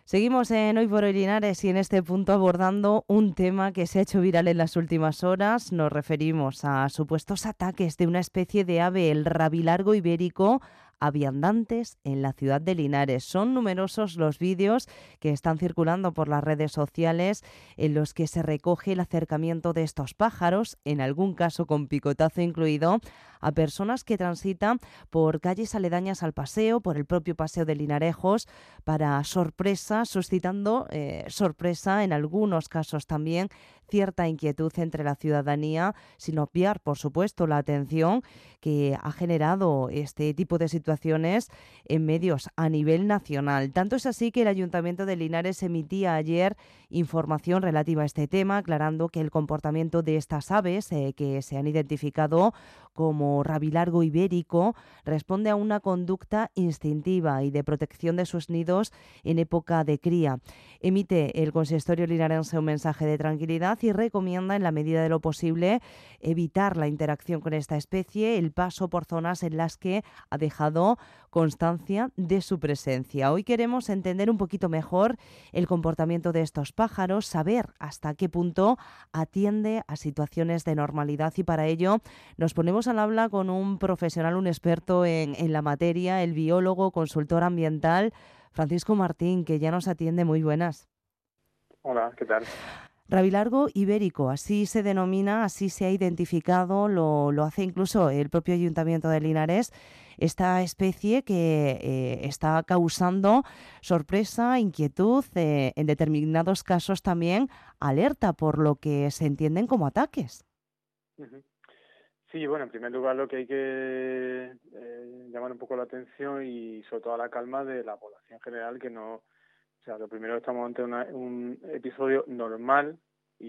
Seguimos en Hoy por Hoy Linares y en este punto abordando un tema que se ha hecho viral en las últimas horas. Nos referimos a supuestos ataques de una especie de ave, el rabilargo ibérico, a viandantes en la ciudad de Linares. Son numerosos los vídeos que están circulando por las redes sociales en los que se recoge el acercamiento de estos pájaros, en algún caso con picotazo incluido, a personas que transitan por calles aledañas al paseo, por el propio paseo de Linarejos, para sorpresa, suscitando sorpresa, en algunos casos también cierta inquietud entre la ciudadanía, sin obviar, por supuesto, la atención que ha generado este tipo de situaciones en medios a nivel nacional. Tanto es así que el Ayuntamiento de Linares emitía ayer información relativa a este tema, aclarando que el comportamiento de estas aves, que se han identificado como rabilargo ibérico, responde a una conducta instintiva y de protección de sus nidos en época de cría. Emite el consistorio linarense un mensaje de tranquilidad y recomienda, en la medida de lo posible, evitar la interacción con esta especie, el paso por zonas en las que ha dejado constancia de su presencia. Hoy queremos entender un poquito mejor el comportamiento de estos pájaros, saber hasta qué punto atiende a situaciones de normalidad, y para ello nos ponemos al habla con un profesional, un experto en la materia, el biólogo, consultor ambiental, Francisco Martín, que ya nos atiende. Muy buenas. Hola, ¿qué tal? Rabilargo ibérico, así se denomina, así se ha identificado, lo hace incluso el propio Ayuntamiento de Linares, esta especie que está causando sorpresa, inquietud, en determinados casos también alerta, por lo que se entienden como ataques. Ujú. Sí, bueno, en primer lugar lo que hay que llamar un poco la atención y sobre todo la calma de la población general, que no, o sea, lo primero estamos ante un episodio normal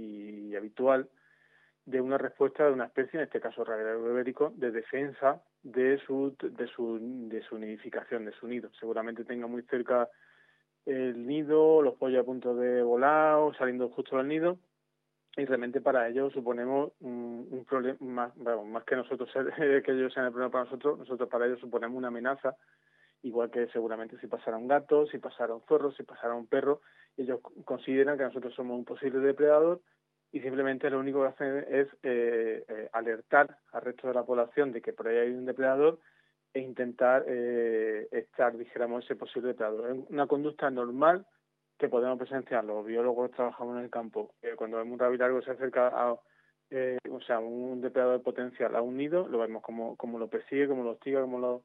y habitual de una respuesta de una especie, en este caso rabilargo ibérico, de defensa de su nidificación, de su nido. Seguramente tenga muy cerca el nido, los pollos a punto de volar o saliendo justo del nido. Y realmente para ellos suponemos un problema, más que nosotros que ellos sean el problema para nosotros para ellos suponemos una amenaza, igual que seguramente si pasara un gato, si pasara un zorro, si pasara un perro, ellos consideran que nosotros somos un posible depredador y simplemente lo único que hacen es alertar al resto de la población de que por ahí hay un depredador e intentar echar, dijéramos, ese posible depredador. Es una conducta normal que podemos presenciar. Los biólogos trabajamos en el campo. Cuando vemos un rabilargo se acerca a un depredador potencial a un nido, lo vemos como lo persigue, como lo hostiga,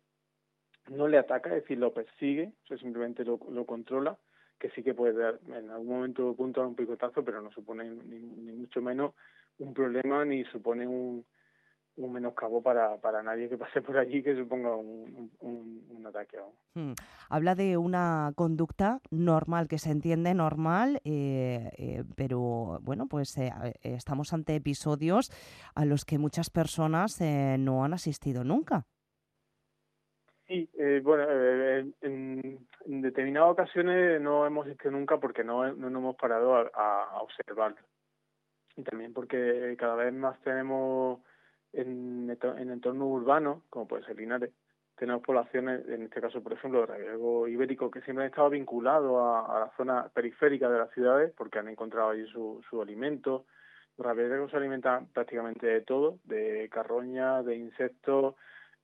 no le ataca, es decir, lo persigue, o sea, simplemente lo controla, que sí que puede dar en algún momento o punto un picotazo, pero no supone ni mucho menos un problema, ni supone un menoscabo para nadie que pase por allí que suponga un ataque. Habla de una conducta normal, que se entiende normal, pero bueno, pues estamos ante episodios a los que muchas personas no han asistido nunca. Sí, bueno, en determinadas ocasiones no hemos visto nunca porque no nos hemos parado a observarlo. Y también porque cada vez más tenemos en entornos urbanos, como puede ser Linares, tenemos poblaciones, en este caso, por ejemplo, el rabilargo ibérico, que siempre han estado vinculados a la zona periférica de las ciudades porque han encontrado allí su alimento. Los rabilargos se alimentan prácticamente de todo, de carroña, de insectos,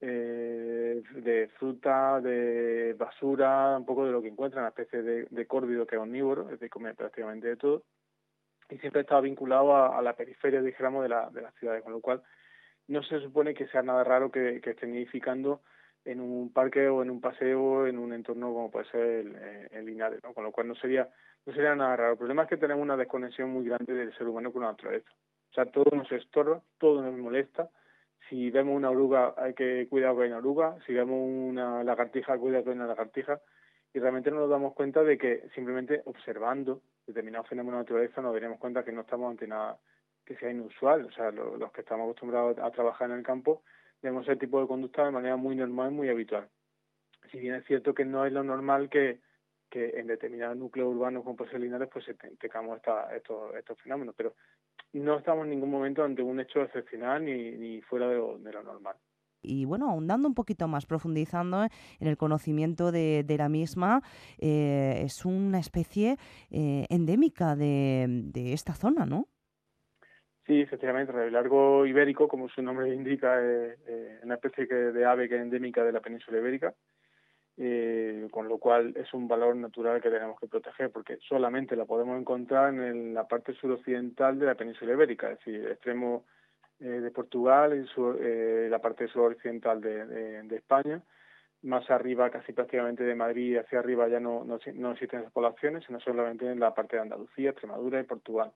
de fruta, de basura, un poco de lo que encuentran, una especie de córvido que es omnívoro, es decir, come prácticamente de todo, y siempre estaba vinculado a la periferia, dijéramos, de las ciudades, con lo cual no se supone que sea nada raro que estén nidificando en un parque o en un paseo, en un entorno como puede ser el Linares, ¿no? Con lo cual no sería nada raro. El problema es que tenemos una desconexión muy grande del ser humano con la naturaleza. O sea, todo nos estorba, todo nos molesta. Si vemos una oruga, hay que cuidar que hay una oruga. Si vemos una lagartija, cuidado que hay una lagartija. Y realmente no nos damos cuenta de que simplemente observando determinados fenómenos de la naturaleza nos daremos cuenta que no estamos ante nada que sea inusual. O sea, los que estamos acostumbrados a trabajar en el campo vemos ese tipo de conducta de manera muy normal, muy habitual. Si bien es cierto que no es lo normal que en determinados núcleos urbanos como puede ser Linares pues tengamos estos fenómenos, pero no estamos en ningún momento ante un hecho excepcional ni fuera de lo normal. y bueno, ahondando un poquito más, profundizando en el conocimiento de la misma, es una especie endémica de esta zona, ¿no? Sí, efectivamente, el largo ibérico, como su nombre indica, es una especie de ave que es endémica de la península ibérica, con lo cual es un valor natural que tenemos que proteger, porque solamente la podemos encontrar en la parte suroccidental de la península ibérica, es decir, el extremo de Portugal y la parte suroccidental de España. Más arriba, casi prácticamente de Madrid hacia arriba ya no existen esas poblaciones, sino solamente en la parte de Andalucía, Extremadura y Portugal.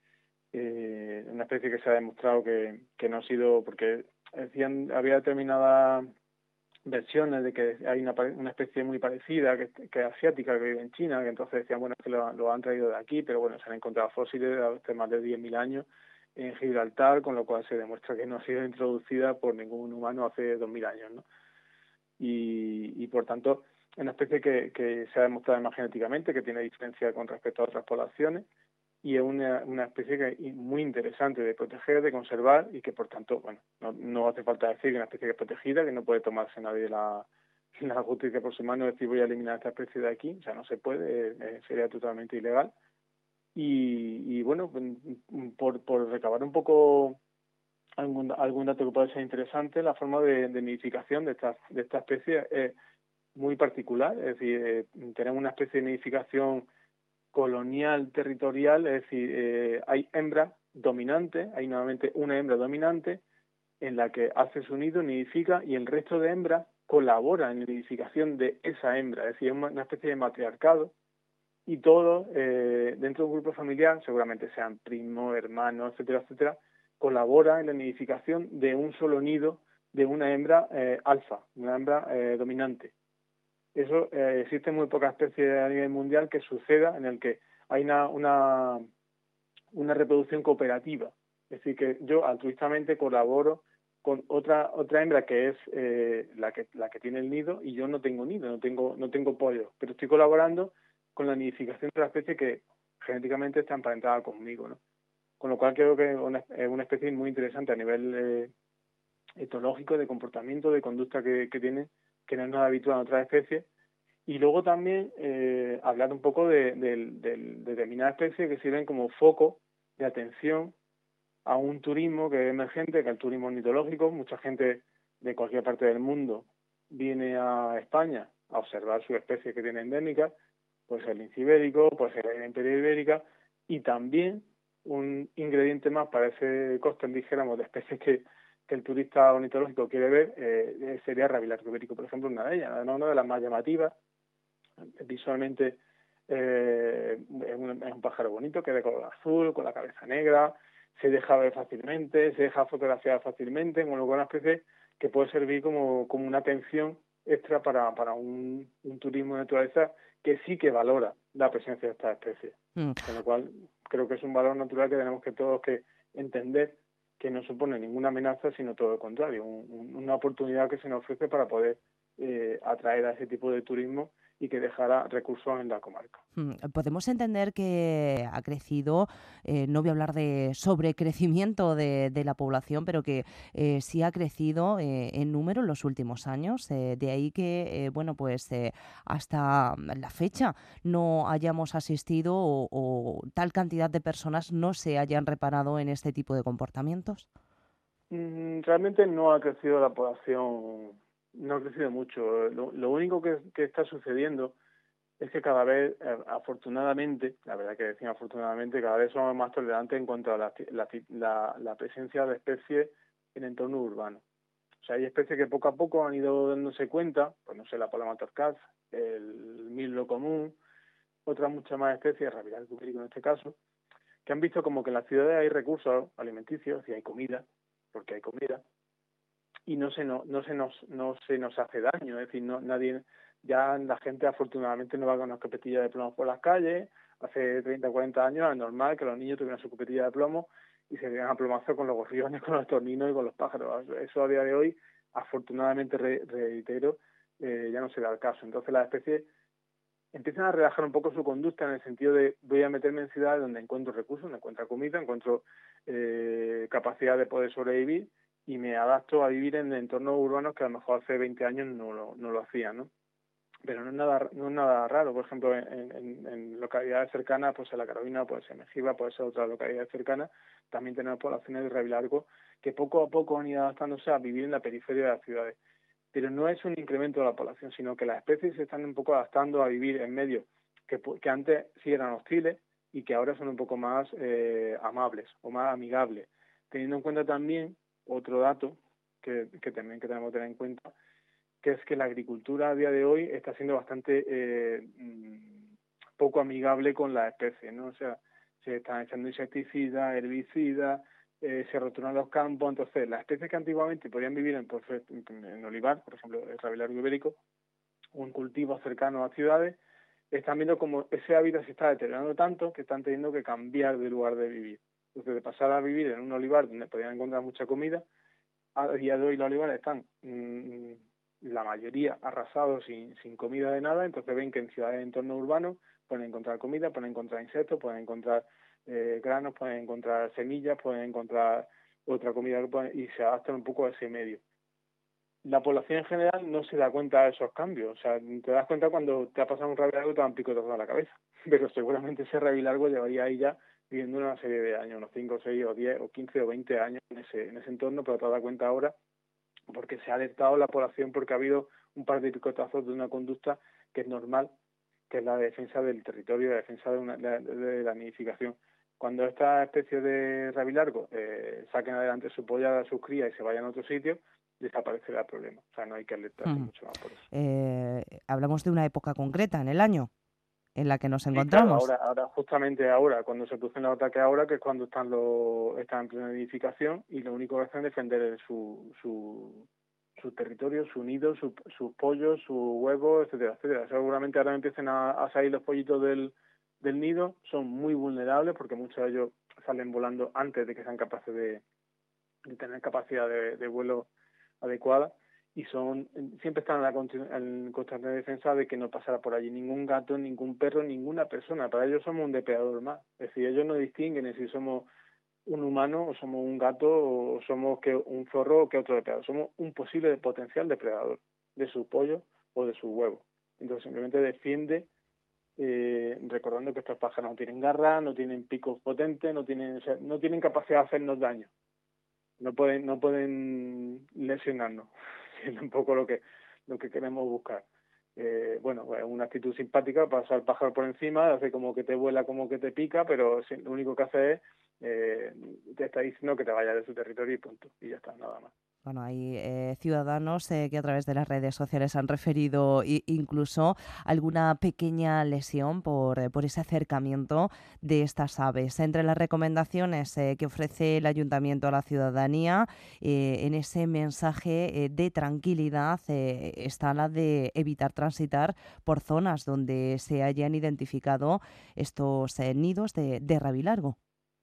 Una especie que se ha demostrado que no ha sido, porque había determinadas versiones de que hay una especie muy parecida, que es asiática, que vive en China, que entonces decían, bueno, es que lo han traído de aquí, pero bueno, se han encontrado fósiles de hace más de 10.000 años en Gibraltar, con lo cual se demuestra que no ha sido introducida por ningún humano hace 2.000 años, ¿no? Y por tanto, es una especie que se ha demostrado además genéticamente que tiene diferencia con respecto a otras poblaciones, y es una especie muy interesante de proteger, de conservar, y que por tanto, bueno, no hace falta decir que es una especie que es protegida, que no puede tomarse nadie la justicia por su mano, decir voy a eliminar esta especie de aquí, o sea, no se puede, sería totalmente ilegal. Y bueno, por recabar un poco algún dato que pueda ser interesante, la forma de nidificación de esta especie es muy particular, es decir, tenemos una especie de nidificación colonial territorial, es decir, hay hembras dominantes, hay nuevamente una hembra dominante en la que hace su nido, nidifica, y el resto de hembras colabora en la nidificación de esa hembra, es decir, es una especie de matriarcado, y todos dentro de un grupo familiar, seguramente sean primos, hermanos, etcétera, etcétera, colaboran en la nidificación de un solo nido de una hembra alfa, una hembra dominante. Eso existe muy pocas especies a nivel mundial que suceda en el que hay una reproducción cooperativa. Es decir, que yo altruistamente colaboro con otra hembra que es la que tiene el nido, y yo no tengo nido, no tengo pollo, pero estoy colaborando con la nidificación de la especie que genéticamente está emparentada conmigo, ¿no? Con lo cual creo que es una especie muy interesante a nivel etológico, de comportamiento, de conducta que tiene, que no es nada habitual en otras especies. Y luego también hablar un poco de determinadas especies que sirven como foco de atención a un turismo que es emergente, que es el turismo ornitológico. Mucha gente de cualquier parte del mundo viene a España a observar sus especies que tiene endémicas, pues el lince ibérico, pues la imperia ibérica, y también un ingrediente más para ese cóctel, dijéramos, de especies que el turista ornitológico quiere ver, sería el rabilargo ibérico, por ejemplo, una de ellas, además una de las más llamativas. Visualmente es un pájaro bonito, que es de color azul, con la cabeza negra, se deja ver fácilmente, se deja fotografiar fácilmente, con lo cual una especie que puede servir como una atención extra para un turismo de naturaleza que sí que valora la presencia de estas especies. Con lo cual creo que es un valor natural que tenemos que todos que entender, que no supone ninguna amenaza, sino todo lo contrario, una oportunidad que se nos ofrece para poder atraer a ese tipo de turismo y que dejara recursos en la comarca. Podemos entender que ha crecido, no voy a hablar de sobrecrecimiento de la población, pero que sí ha crecido en número en los últimos años. De ahí que, bueno, pues hasta la fecha no hayamos asistido o tal cantidad de personas no se hayan reparado en este tipo de comportamientos. Realmente no ha crecido la población, no ha crecido mucho. Lo único que está sucediendo es que cada vez, afortunadamente, la verdad que decimos afortunadamente, cada vez somos más tolerantes en cuanto a la presencia de especies en entorno urbano. O sea, hay especies que poco a poco han ido dándose cuenta, pues no sé, la paloma torcaz, el mirlo común, otras muchas más especies, rabilar ibérico en este caso, que han visto como que en las ciudades hay recursos alimenticios y hay comida, porque hay comida, y no se nos hace daño, es decir, nadie, ya la gente afortunadamente no va con una escopetilla de plomo por las calles. Hace 30 o 40 años era normal que los niños tuvieran su escopetilla de plomo y se dieran a plomazo con los gorriones, con los torninos y con los pájaros. Eso a día de hoy, afortunadamente, reitero, ya no se da el caso. Entonces las especies empiezan a relajar un poco su conducta en el sentido de voy a meterme en ciudades donde encuentro recursos, donde encuentro comida, encuentro capacidad de poder sobrevivir, y me adapto a vivir en entornos urbanos que a lo mejor hace 20 años no lo hacía, ¿no? Pero no es nada raro. Por ejemplo, en localidades cercanas, pues en la Carolina, pues en Mejiva, puede ser otra localidad cercana, también tenemos poblaciones de Rabilargo que poco a poco han ido adaptándose a vivir en la periferia de las ciudades. Pero no es un incremento de la población, sino que las especies se están un poco adaptando a vivir en medios que antes sí eran hostiles y que ahora son un poco más amables o más amigables. Teniendo en cuenta también otro dato que también que tenemos que tener en cuenta, que es que la agricultura a día de hoy está siendo bastante poco amigable con las especies, ¿no? O sea, se están echando insecticidas, herbicidas, se roturan los campos. Entonces, las especies que antiguamente podían vivir en olivar, por ejemplo, el rabilargo ibérico, o en cultivos cercanos a ciudades, están viendo como ese hábitat se está deteriorando tanto que están teniendo que cambiar de lugar de vivir. Entonces, de pasar a vivir en un olivar donde podían encontrar mucha comida, a día de hoy los olivares están la mayoría arrasados sin comida de nada. Entonces ven que en ciudades de entorno urbano pueden encontrar comida, pueden encontrar insectos, pueden encontrar granos, pueden encontrar semillas, pueden encontrar otra comida y se adaptan un poco a ese medio. La población en general no se da cuenta de esos cambios. O sea, te das cuenta cuando te ha pasado un rabilargo y te dan picotazo a la cabeza. Pero seguramente ese rabilargo llevaría ahí ya viviendo una serie de años, unos 5, 6 o 10 o 15 o 20 años en ese entorno, pero te das cuenta ahora porque se ha alertado la población porque ha habido un par de picotazos de una conducta que es normal, que es la defensa del territorio, la defensa de la nidificación. Cuando estas especies de rabilargo saquen adelante su polla, sus crías y se vayan a otro sitio, desaparecerá el problema. O sea, no hay que alertarse mucho más por eso. Hablamos de una época concreta en el año en la que nos Sí, claro, encontramos. justamente ahora, cuando se producen los ataques ahora, que es cuando están en plena nidificación y lo único que hacen es defender su territorio, su nido, sus pollos, sus huevos, etcétera, etcétera. Seguramente ahora empiecen a salir los pollitos del nido, son muy vulnerables porque muchos de ellos salen volando antes de que sean capaces de tener capacidad de vuelo adecuada y siempre están en constante defensa de que no pasara por allí ningún gato, ningún perro, ninguna persona. Para ellos somos un depredador más. Es decir, ellos no distinguen si somos un humano o somos un gato o somos un zorro o que otro depredador. Somos un posible potencial depredador de sus pollos o de sus huevos. Entonces simplemente defiende recordando que estos pájaros no tienen garras, no tienen picos potentes, no tienen capacidad de hacernos daño. No pueden lesionarnos, es un poco lo que queremos buscar. Bueno, es una actitud simpática, pasa el pájaro por encima, hace como que te vuela, como que te pica, pero lo único que hace es te está diciendo que te vayas de su territorio y punto, y ya está, nada más. Bueno, hay ciudadanos que a través de las redes sociales han referido incluso alguna pequeña lesión por ese acercamiento de estas aves. Entre las recomendaciones que ofrece el ayuntamiento a la ciudadanía, en ese mensaje de tranquilidad está la de evitar transitar por zonas donde se hayan identificado estos nidos de rabilargo.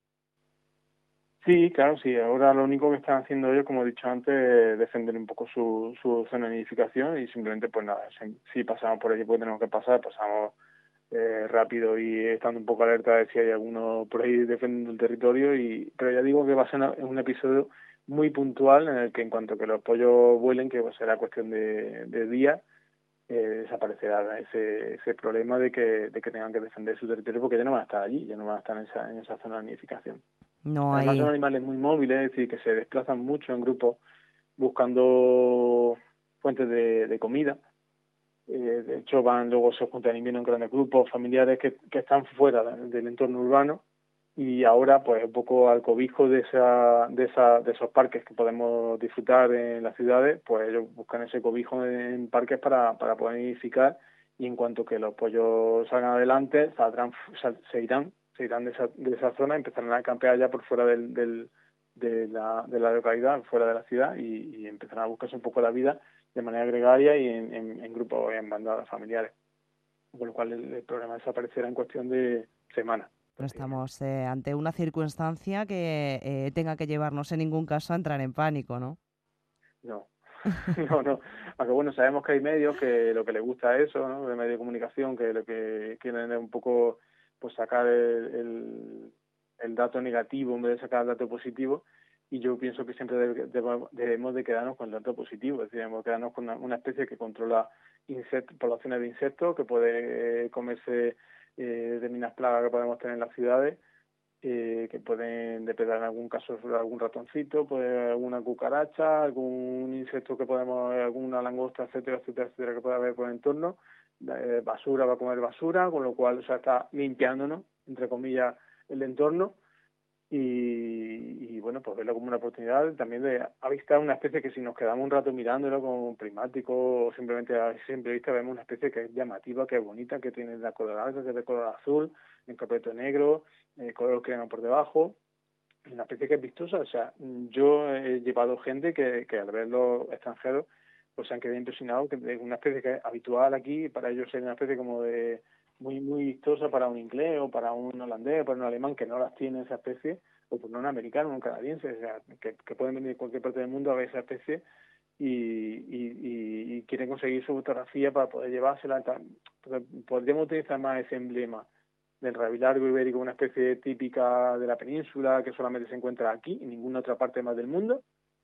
Sí, claro, sí. Ahora lo único que están haciendo ellos, como he dicho antes, es defender un poco su zona de nidificación y simplemente, pues nada, si pasamos por allí, pues tenemos que pasar, pasamos rápido y estando un poco alerta de si hay alguno por ahí defendiendo el territorio. Pero ya digo que va a ser un episodio muy puntual en el que en cuanto que los pollos vuelen, que será cuestión de días, desaparecerá ese problema de que tengan que defender su territorio porque ya no van a estar allí, ya no van a estar en esa zona de nidificación. No Además son hay... animales muy móviles, es decir, que se desplazan mucho en grupos buscando fuentes de comida. De hecho, luego se juntan en grandes grupos familiares que están fuera del entorno urbano y ahora, pues, un poco al cobijo de esos parques que podemos disfrutar en las ciudades, pues ellos buscan ese cobijo en parques para poder nidificar y en cuanto que los pollos salgan adelante, se irán de esa zona, empezarán a campear ya por fuera de la localidad, fuera de la ciudad y empezarán a buscarse un poco la vida de manera gregaria y en grupos, en bandadas familiares, con lo cual el problema desaparecerá en cuestión de semanas. No estamos ante una circunstancia que tenga que llevarnos en ningún caso a entrar en pánico, ¿no? No, no. Aunque bueno, sabemos que hay medios que lo que les gusta es eso, ¿no? De medios de comunicación, que lo que quieren es un poco pues sacar el dato negativo en vez de sacar el dato positivo. y yo pienso que siempre debemos de quedarnos con el dato positivo, es decir, debemos quedarnos con una especie que controla poblaciones de insectos, que puede comerse determinadas plagas que podemos tener en las ciudades, que pueden depredar en algún caso sobre algún ratoncito, puede haber alguna cucaracha, algún insecto que podemos, alguna langosta, etcétera, etcétera, etcétera, que pueda haber por el entorno. Basura va a comer basura, con lo cual, o sea, está limpiándonos, entre comillas, el entorno. Y bueno, pues verlo como una oportunidad también de avistar una especie que si nos quedamos un rato mirándolo como un prismático o simplemente a simple vista vemos una especie que es llamativa, que es bonita, que tiene la color alga, que es de color azul, en completo negro, color crema por debajo, una especie que es vistosa. O sea, yo he llevado gente que al verlo extranjeros pues se han quedado impresionados, que es una especie que es habitual aquí, para ellos es una especie como de muy vistosa para un inglés o para un holandés, para un alemán que no las tiene esa especie, o por un americano, un canadiense, o sea, que pueden venir de cualquier parte del mundo a ver esa especie y quieren conseguir su fotografía para poder llevársela. Podríamos utilizar más ese emblema del rabilargo ibérico, una especie típica de la península que solamente se encuentra aquí, en ninguna otra parte más del mundo,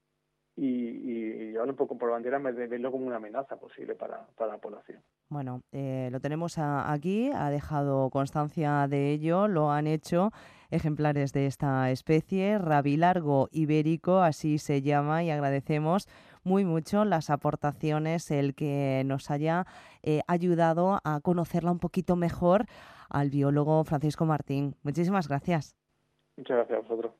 y llevarlo un poco por bandera en vez de verlo como una amenaza posible para la población. Bueno, lo tenemos aquí, ha dejado constancia de ello, lo han hecho ejemplares de esta especie, rabilargo ibérico, así se llama, y agradecemos muy mucho las aportaciones, el que nos haya ayudado a conocerla un poquito mejor al biólogo Francisco Martín. Muchísimas gracias. Muchas gracias a vosotros.